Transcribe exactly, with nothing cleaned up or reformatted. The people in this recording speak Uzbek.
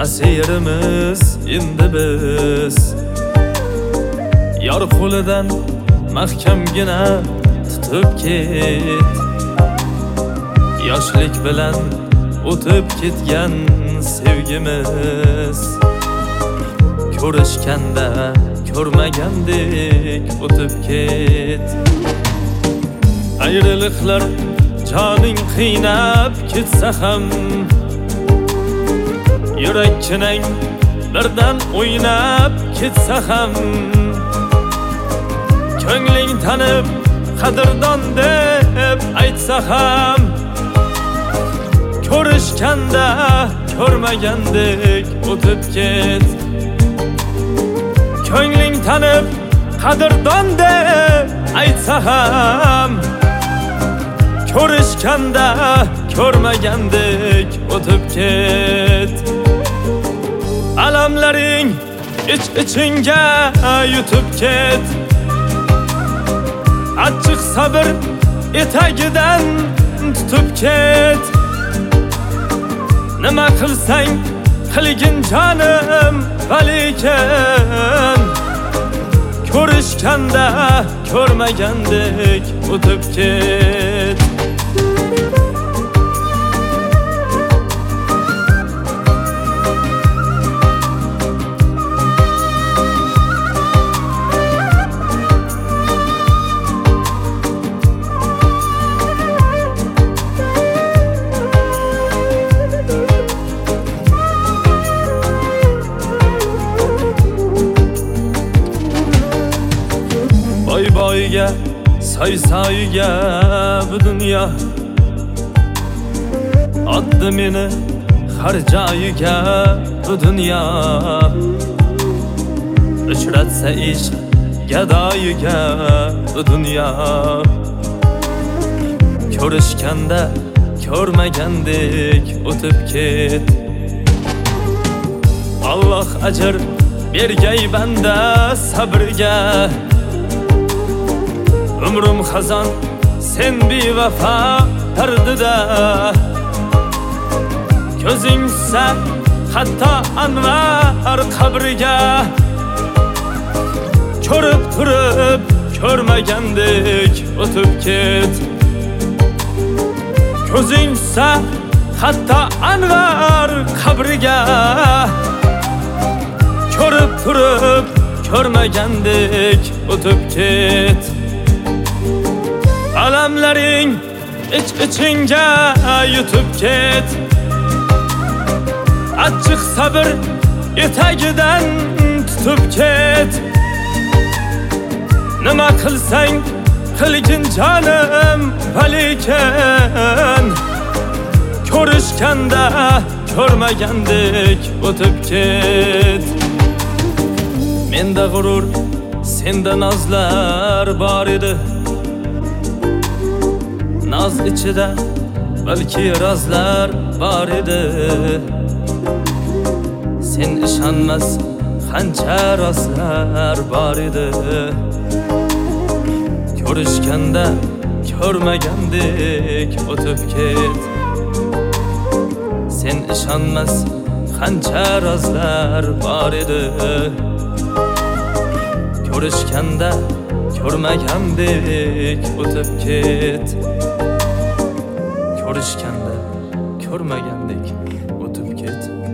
asirimiz endi biz. Yor qo'lidan mahkamgina tutib ket. Yoshlik bilan o'tib ketgan sevgimiz, ko'rishganda ko'rmagandek o'tib ket. Ayriliqlar joning qiynab ketsa ham, yurakchining birdan o'ynab ketsa ham, ko'ngling tanib qadrdon deb aytsa ham, ko'rishganda ko'rmagandek o'tib ket. Ko'ngling tanib qadrdon deb aytsa ham, ko'rishganda ko'rmagandek o'tib ket. Alamlaring ich ichingga yutib ket. Achchiq sabr etagidan tutib ket. Nima qilsang qilgin jonim, valikan ko'rishganda ko'rmagandek o'tib ket. Boy boyga, soy soyga bu dunyo otdi meni har joyiga bu dunyo. Uchratsa ishq gadoyiga bu dunyo. Ko'rishganda ko'rmagandek o'tib ket. Alloh ajr bergay banda sabrga. Umrum xazon sen bevafo pardida. Ko'zing tushsa hatto Anvar qabriga. Ko'rib turib ko'rmagandek o'tib ket. Ko'zing tushsa hatto Anvar qabriga. Ko'rib turib ko'rmagandek o'tib ket. Alamlaring ich ichingga yutib ket. Achchiq sabr etagidan tutib ket. Nima qilsang qilgin jonim, valikan ko'rishganda ko'rmagandek o'tib ket. Menda g'urur, senda nozlar bor edi. Naz ichida balki razlar bor edi. Sen ishonmas qancha rostlar bor edi. Ko'rishganda ko'rmagandek o'tib ket. Sen ishonmas qancha rostlar bor edi. Ko'rishganda ko'rmagandek o'tib ket. Ko'rishganda ko'rmagandek o'tib ket.